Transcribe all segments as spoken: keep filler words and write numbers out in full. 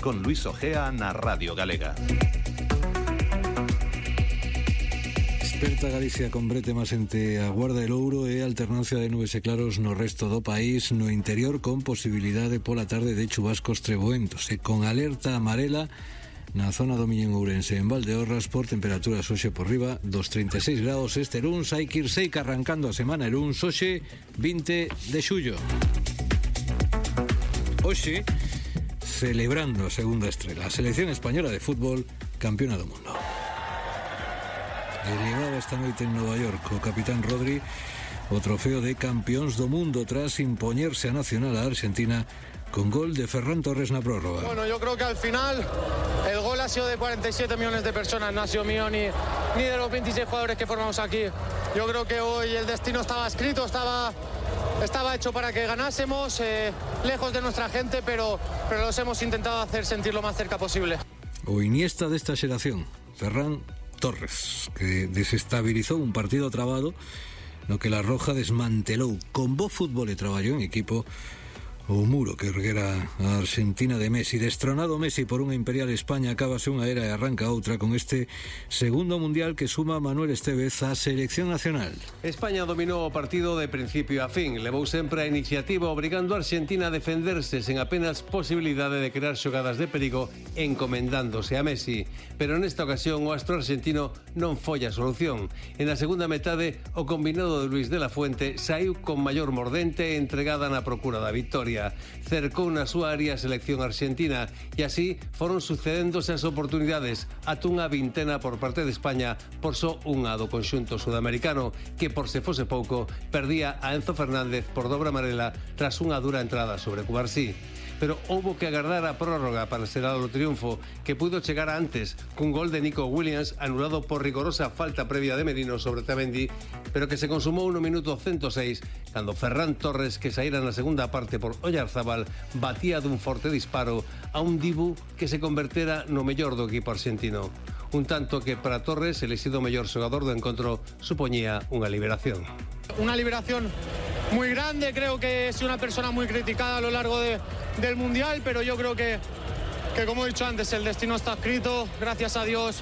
con Luis Ojea na Radio Galega. Desperta Galicia con brete máis ente a Guarda del Ouro e alternancia de nubes e claros no resto do país, no interior con posibilidade pola tarde de chubascos treboentos e con alerta amarela na zona do Miño en Ourense en Valdeorras por temperaturas hoxe por riba dos treinta e seis graus este luns. Hai que ir seica arrancando a semana e luns hoxe vinte de xullo. Hoxe celebrando a segunda estrela a selección española de fútbol campeona do mundo. Elevaba esta noite en Nova York o capitán Rodri o trofeo de campeóns do mundo tras impoñerse a nacional a Argentina con gol de Ferran Torres na prórroga. Bueno, yo creo que al final el gol ha sido de cuarenta y siete millones de personas, no ha sido mío ni, ni de los veintiséis jugadores que formamos aquí. Yo creo que hoy el destino estaba escrito, estaba, estaba hecho para que ganásemos, eh, lejos de nuestra gente, pero, pero los hemos intentado hacer sentir lo más cerca posible. O Iniesta desta xeración, Ferran Torres, que desestabilizou un partido trabado no que la Roja desmantelou con bo fútbol e traballo en equipo o muro que erguera a Argentina de Messi. Destronado Messi por unha imperial España, acábase unha era e arranca outra con este segundo mundial que suma Manuel Estévez á selección nacional. España dominou o partido de principio a fin, levou sempre a iniciativa obrigando a Argentina a defenderse sen apenas posibilidade de crear xogadas de perigo encomendándose a Messi. Pero nesta ocasión o astro argentino non foi a solución. En a segunda metade o combinado de Luis de la Fuente saiu con maior mordente e entregada na procura da victoria. Cercou na súa área a selección argentina e así foron sucedéndose as oportunidades ata unha vintena por parte de España por só unha do conxunto sudamericano que por se fose pouco perdía a Enzo Fernández por dobra amarela tras unha dura entrada sobre Cubarsí. Pero houbo que agardar a prórroga para selar o triunfo que pudo chegar antes cun gol de Nico Williams anulado por rigorosa falta previa de Merino sobre Otamendi, pero que se consumou no minuto ciento seis cando Ferran Torres, que saíra na segunda parte por Oyarzabal, batía dun forte disparo a un Dibu que se convertera no mellor do equipo argentino. Un tanto que para Torres, elegido mellor xogador do encontro, supoñía unha liberación. Una liberación muy grande, creo que he sido una persona muy criticada a lo largo de, del Mundial, pero yo creo que, que, como he dicho antes, el destino está escrito, gracias a Dios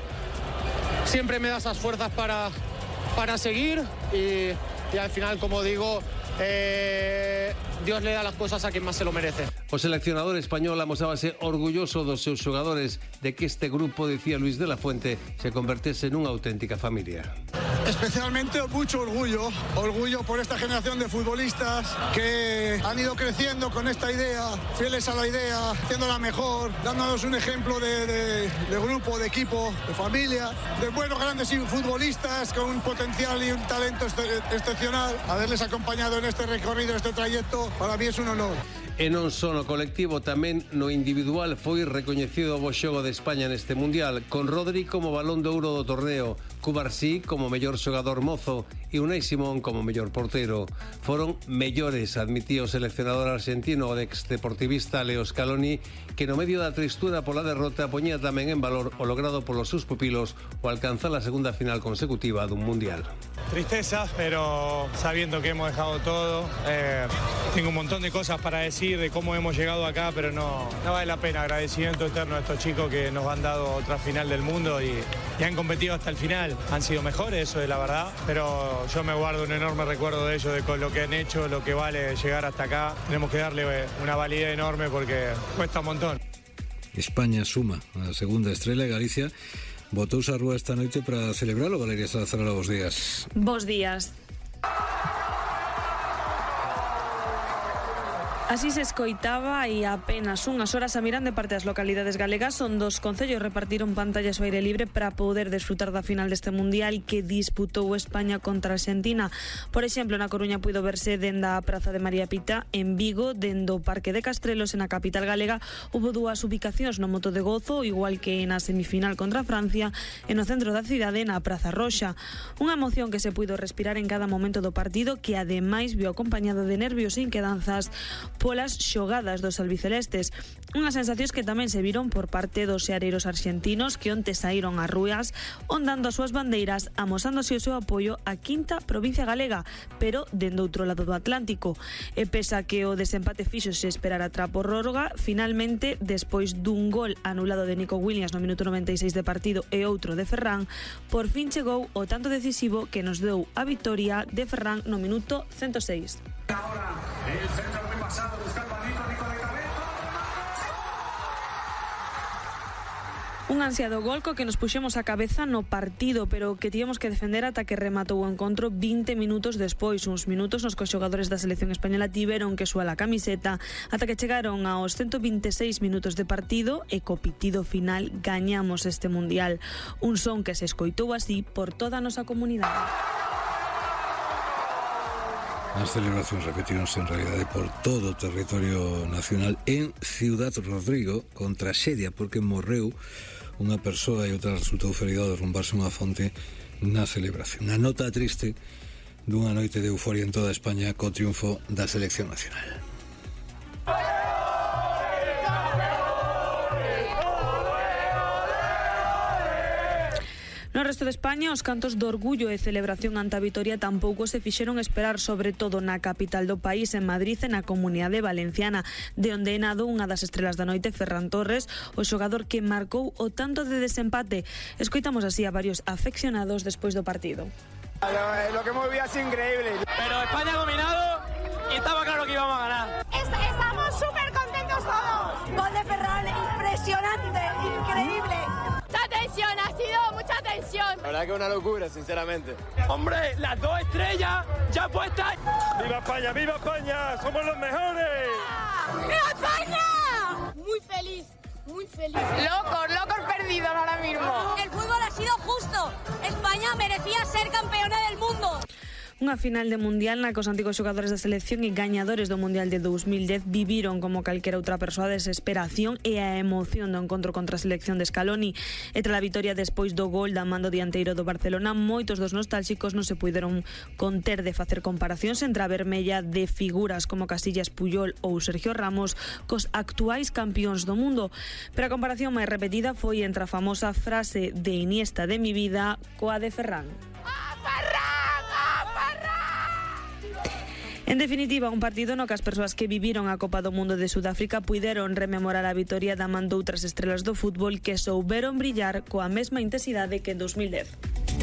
siempre me da esas fuerzas para, para seguir y, y al final, como digo, eh, Dios le da las cosas a quien más se lo merece. O seleccionador español amosábase orgulloso dos seus xogadores de que este grupo, decía Luis de la Fuente, se convertese nunha auténtica familia. Especialmente mucho orgullo, orgullo por esta generación de futbolistas que han ido creciendo con esta idea, fieles a la idea, haciéndola mejor, dándonos un ejemplo de, de, de grupo, de equipo, de familia, de buenos grandes futbolistas con un potencial y un talento ex excepcional. Haberles acompañado en este recorrido, en este trayecto, para mí es un honor. E non só no colectivo, tamén no individual foi recoñecido o bo xogo de España neste Mundial, con Rodri como balón de ouro do torneo, Cubarsí como mellor xogador mozo e Unai Simón como mellor portero. Foron mellores, admitía o seleccionador argentino, o ex-deportivista Leo Scaloni, que no medio da tristura pola derrota poñía tamén en valor o logrado polos seus pupilos o alcanzar a segunda final consecutiva dun Mundial. Tristeza, pero sabiendo que hemos dejado todo, eh, tengo un montón de cosas para decir de cómo hemos llegado acá, pero no, no vale la pena. Agradecimiento eterno a estos chicos que nos han dado otra final del mundo y, y han competido hasta el final. Han sido mejores, eso es la verdad, pero yo me guardo un enorme recuerdo de ellos, de con lo que han hecho, lo que vale llegar hasta acá. Tenemos que darle una validez enorme porque cuesta un montón. España suma a segunda estrela e Galicia botouse a rúa esta noite para celebralo. Valeria Salazar, bos días. Bos días. Así se escoitaba e apenas unhas horas a miran de parte das localidades galegas onde os concellos repartiron pantallas ao aire libre para poder desfrutar da final deste mundial que disputou España contra Argentina. Por exemplo, na Coruña puido verse dende a Praza de María Pita, en Vigo, dende o Parque de Castrelos, e na capital galega houve dúas ubicacións no Moto de Gozo, igual que na semifinal contra Francia, e no centro da cidade, na Praza Roxa. Unha emoción que se puido respirar en cada momento do partido, que ademais viu acompañada de nervios e inquedanzas polas xogadas dos albicelestes. Unhas sensacións que tamén se viron por parte dos seareiros arxentinos que onte saíron ás rúas ondando as súas bandeiras, amosándose o seu apoio á quinta provincia galega, pero dende outro lado do Atlántico. E pese a que o desempate fixo se esperar a tra prórroga, finalmente, despois dun gol anulado de Nico Williams no minuto noventa e seis de partido e outro de Ferran, por fin chegou o tanto decisivo que nos deu a vitoria de Ferran no minuto ciento seis. Ahora el centro muy pasado, busca el balito, Nico de cabeza. Un ansiado gol co que nos puxemos a cabeza no partido, pero que tivemos que defender ata que rematou o encontro vinte minutos despois, uns minutos nos que os xogadores da selección española tiveron que suar a camiseta ata que chegaron aos ciento vinte e seis minutos de partido e co pitido final gañamos este mundial. Un son que se escoitou así por toda a nosa comunidade. As celebracións repetíronse en realidade por todo o territorio nacional en Ciudad Rodrigo, con traxedia porque morreu unha persoa e outra resultou ferida ao derrumbarse unha fonte na celebración. A nota triste dunha noite de euforia en toda España co triunfo da selección nacional. No resto de España, os cantos de orgullo e celebración ante a vitoria tampouco se fixeron esperar, sobre todo na capital do país, en Madrid e na Comunidade Valenciana, de onde é nado unha das estrelas da noite, Ferran Torres, o xogador que marcou o tanto de desempate. Escoitamos así a varios afeccionados despois do partido. Lo, lo que hemos vivido ha sido increíble. Pero España ha dominado y estaba claro que íbamos a ganar. Estamos súper contentos todos. Gol de Ferran, impresionante, increíble. Mucha tensión, ha sido mucha tensión. La verdad que es una locura, sinceramente. Hombre, las dos estrellas ya puestas. ¡Viva España, viva España! ¡Somos los mejores! ¡Viva España! Muy feliz, muy feliz. Locos, locos perdidos ahora mismo. El fútbol ha sido justo. España merecía ser campeona del mundo. Unha final de mundial na que os antigos xogadores da selección e gañadores do mundial de dos mil dez viviron como calquera outra persoa a desesperación e a emoción do encontro contra a selección de Scaloni. E tras a vitoria despois do gol da mando dianteiro do Barcelona, moitos dos nostálxicos non se puideron conter de facer comparacións entre a vermella de figuras como Casillas, Puyol ou Sergio Ramos cos actuais campións do mundo. Pero a comparación máis repetida foi entre a famosa frase de Iniesta de mi vida coa de Ferran. ¡Ah, Ferran! En definitiva, un partido no que as persoas que viviron a Copa do Mundo de Sudáfrica puideron rememorar a vitoria da man doutras estrelas do fútbol que souberon brillar coa mesma intensidade que en dos mil dez.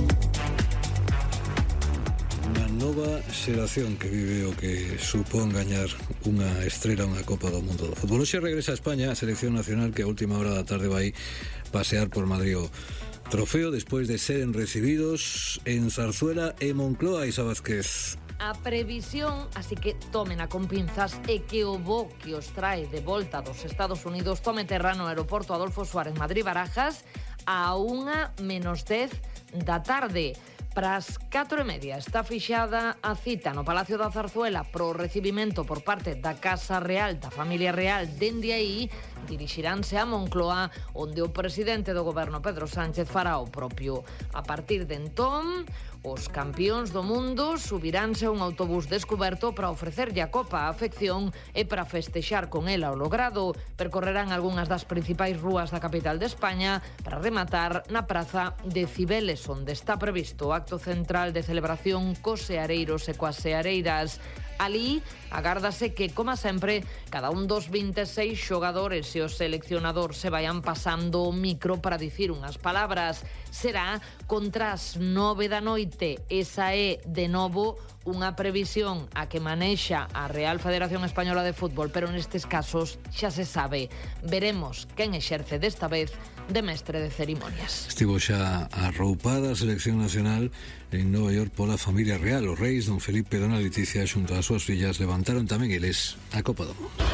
Unha nova xeración que vive o que supón gañar unha estrela unha Copa do Mundo do fútbol. Hoxe regresa a España a selección nacional que a última hora da tarde vai pasear por Madrid o trofeo despois de seren recibidos en Zarzuela e Moncloa. Isa Vázquez. A previsión, así que tómena con pinzas, é que o voo que os trae de volta dos Estados Unidos tome terra no aeroporto Adolfo Suárez Madrid-Barajas a unha menos dez da tarde. Pras catro e media está fixada a cita no Palacio da Zarzuela pro recibimento por parte da Casa Real, da Familia Real. Dende aí dirixiránse a Moncloa, onde o presidente do goberno Pedro Sánchez fará o propio. A partir de entón, os campións do mundo subiránse a un autobús descoberto para ofrecerlle a copa á afección e para festexar con ela o logrado. Percorrerán algunhas das principais rúas da capital de España para rematar na praza de Cibeles, onde está previsto o acto central de celebración cos seareiros e coas seareiras. Alí agárdase que, como sempre, cada un dos vinte e seis xogadores e o seleccionador se vayan pasando o micro para dicir unhas palabras. Será contra as nove da noite. Esa é, de novo, unha previsión a que manexa a Real Federación Española de Fútbol, pero nestes casos xa se sabe. Veremos quen exerce desta vez de mestre de cerimonias. Estivo xa arroupada a selección nacional en Nova York pola familia real. Os reis, don Felipe e dona Leticia, xunto ás súas fillas, levantaron tamén eles a Copa do Mundo.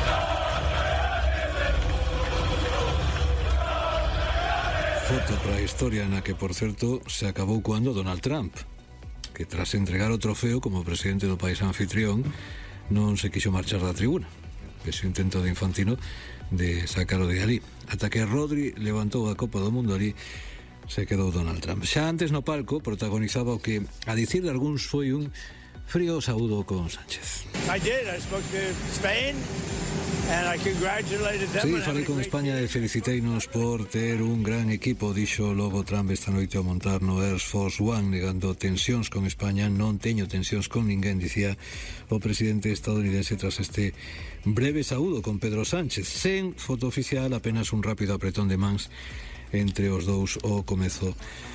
Foto para a historia na que, por certo, se acabou cando Donald Trump, que tras entregar o trofeo como presidente do país anfitrión non se quixo marchar da tribuna, que se intento de Infantino de sacalo de ali. Ata que Rodri levantou a Copa do Mundo, ali se quedou Donald Trump. Xa antes no palco protagonizaba o que, a dicir de algúns, foi un frío saúdo con Sánchez. I did. I spoke to Spain. And I congratulated them. Sí, falei con España e feliciteinos por ter un gran equipo, dixo logo Trump esta noite ao montar no Air Force One, negando tensións con España. Non teño tensións con ninguén, dicía o presidente estadounidense tras este breve saúdo con Pedro Sánchez. Sen foto oficial, apenas un rápido apretón de mans entre os dous ao comezo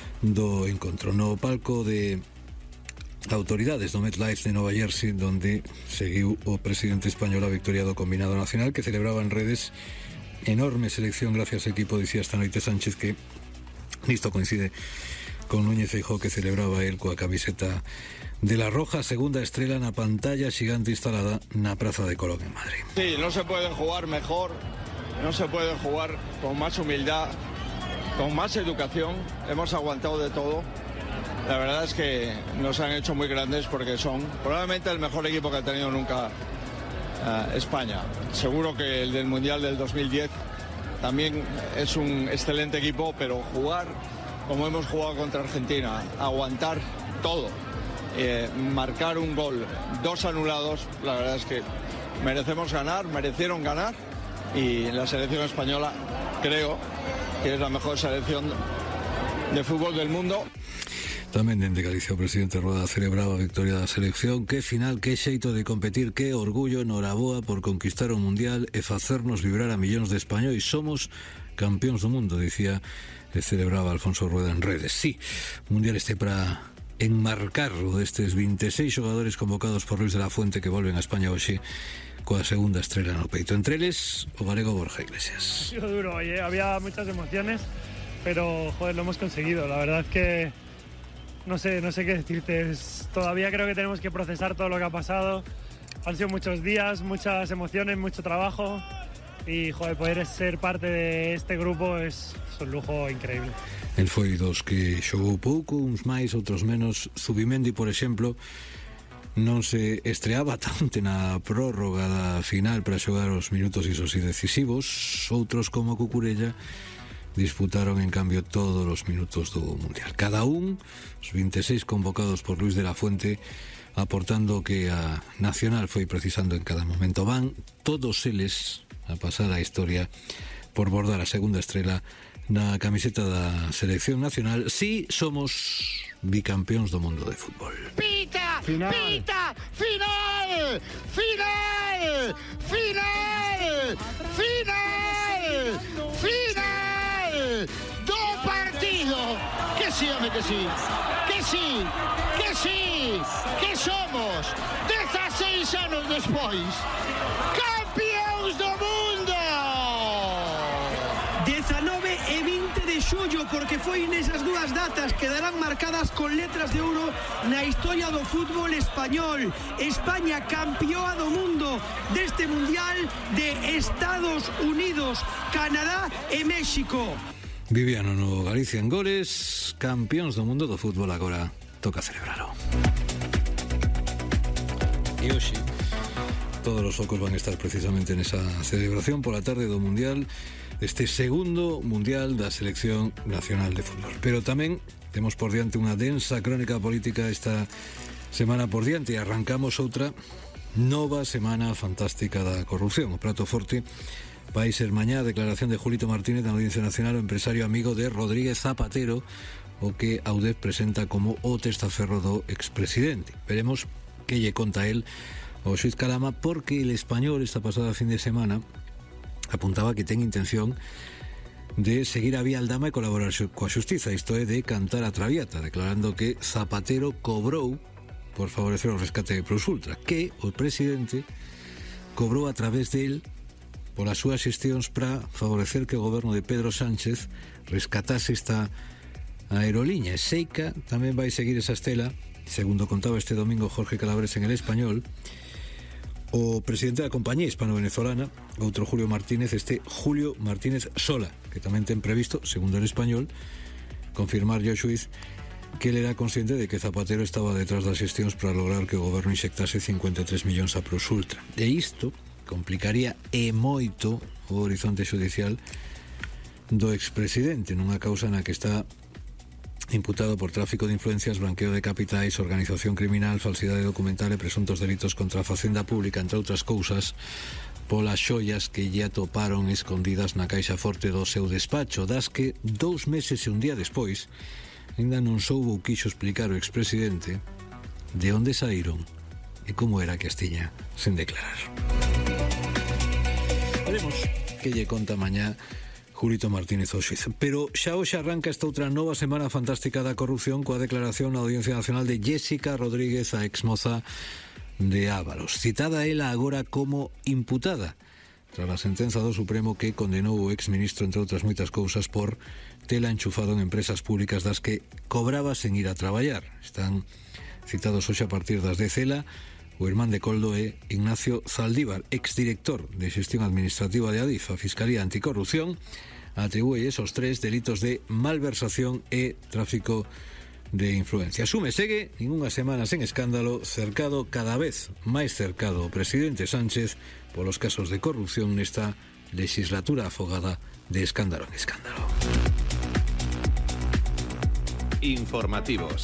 do encontro. No palco de autoridades do MetLife de Nova Jersey, donde seguiu o presidente español a victoria do combinado nacional, que celebraba en redes enorme selección gracias ao equipo. Dicía esta noite Sánchez que isto coincide con Núñez Feijóo, que celebraba el coa camiseta de la Roja, segunda estrela na pantalla xigante instalada na Praza de Colón en Madrid. Sí, no se puede jugar mejor, no se puede jugar con más humildad, con más educación. Hemos aguantado de todo. La verdad es que nos han hecho muy grandes porque son probablemente el mejor equipo que ha tenido nunca uh, España. Seguro que el del Mundial del dos mil diez también es un excelente equipo, pero jugar como hemos jugado contra Argentina, aguantar todo, eh, marcar un gol, dos anulados, la verdad es que merecemos ganar, merecieron ganar, y la selección española creo que es la mejor selección de fútbol del mundo. Tamén dende Galicia o presidente Rueda celebraba a victoria da selección. Que final, que xeito de competir, que orgullo, noraboa por conquistar o Mundial e facernos vibrar a millóns de españois. Somos campións do mundo, dicía e celebraba Alfonso Rueda en redes. Sí, o Mundial este para enmarcar o destes vinte e seis xogadores convocados por Luis de la Fuente, que volven a España hoxe coa segunda estrela no peito. Entre eles, o galego Borja Iglesias. Ha sido duro, oye, había muchas emociones, pero joder, lo hemos conseguido. La verdad que No sé, no sé qué decirte. Es, todavía creo que tenemos que procesar todo lo que ha pasado. Han sido muchos días, muchas emociones, mucho trabajo. Y, joder, poder ser parte de este grupo es, es un lujo increíble. El foi dos que xogou pouco, uns máis, outros menos. Zubimendi, por exemplo, non se estreaba tanto na prórroga da final para xogar os minutos isos e decisivos. Outros, como Cucurella, disputaron en cambio todos os minutos do Mundial. Cada un, os vinte e seis convocados por Luis de la Fuente, aportando que a Nacional foi precisando en cada momento. Van todos eles a pasar a historia por bordar a segunda estrela na camiseta da selección nacional. Si somos bicampeóns do mundo de fútbol. Pita, final. Pita, final, final, final, final, final. Do partido. Que sí, home, que sí. Que sí, que sí, que somos dezaseis anos despois campións do mundo. dezanove e vinte de xullo, porque foi nesas dúas datas que darán marcadas con letras de ouro na historia do fútbol español. España campeoa do mundo deste Mundial de Estados Unidos, Canadá e México. Viviano no Galicia en goles, campións do mundo do fútbol, agora toca celebralo. E hoxe todos os focos van a estar precisamente nesa celebración pola tarde do Mundial, este segundo Mundial da Selección Nacional de Fútbol. Pero tamén temos por diante unha densa crónica política esta semana por diante. Arrancamos outra nova semana fantástica da corrupción. O prato forte vai ser mañá a declaración de Julito Martínez na Audiencia Nacional, o empresario amigo de Rodríguez Zapatero, o que Audez presenta como o testaferro do expresidente. Veremos que lle conta el o xuiz Calama, porque el Español esta pasada fin de semana apuntaba que ten intención de seguir a vía aldama e colaborar coa xustiza, isto é, de cantar a traviata, declarando que Zapatero cobrou por favorecer o rescate de Plus Ultra, que o presidente cobrou a través del polas súas xestións para favorecer que o goberno de Pedro Sánchez rescatase esta aerolínea. Seica tamén vai seguir esa estela, segundo contaba este domingo Jorge Calabres en El Español. O presidente da compañía hispano-venezolana, outro Julio Martínez, este Julio Martínez Sola, que tamén ten previsto, segundo El Español, confirmar ao xuiz que ele era consciente de que Zapatero estaba detrás das xestións para lograr que o goberno inxectase cincuenta e tres millóns a Plus Ultra. E isto complicaría e moito o horizonte xudicial do expresidente, nunha causa na que está imputado por tráfico de influencias, blanqueo de capitais, organización criminal, falsidade documental e presuntos delitos contra a facenda pública, entre outras cousas, polas xoias que lle atoparon escondidas na caixa forte do seu despacho, das que dous meses e un día despois ainda non soubo ou quixo explicar o expresidente de onde saíron e como era que as tiña sen declarar. Veremos que lle conta mañá Julito Martínez ao xuíz. Pero xa hoxe arranca esta outra nova semana fantástica da corrupción coa declaración na Audiencia Nacional de Jéssica Rodríguez, a exmoza de Ábalos, citada ela agora como imputada tras a sentenza do Supremo que condenou o exministro, entre outras moitas cousas, por tela enchufado en empresas públicas das que cobraba sen ir a traballar. Están citados hoxe a partir das dez ela, o irmán de Coldo é Ignacio Zaldívar, exdirector de Xestión Administrativa de Adif. A Fiscalía Anticorrupción atribúe esos tres delitos de malversación e tráfico de influencia. Sume segue, ninguna semana sen escándalo, cercado cada vez máis cercado o presidente Sánchez polos casos de corrupción nesta legislatura afogada de escándalo en escándalo. Informativos.